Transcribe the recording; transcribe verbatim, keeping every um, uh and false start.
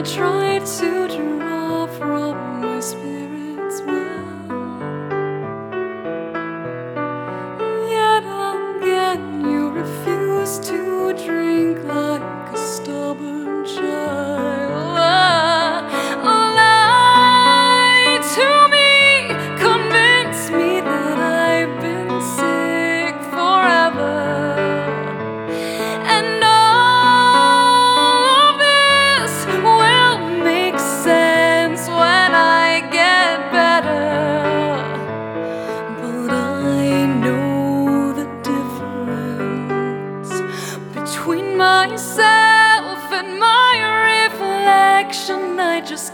try to draw from my spirit's well, yet again you refuse to drink like a stubborn child. Lie to me, convince me that I've been sick forever, and all of this will make sense when I get better. But I know the difference between myself and my reflection. I just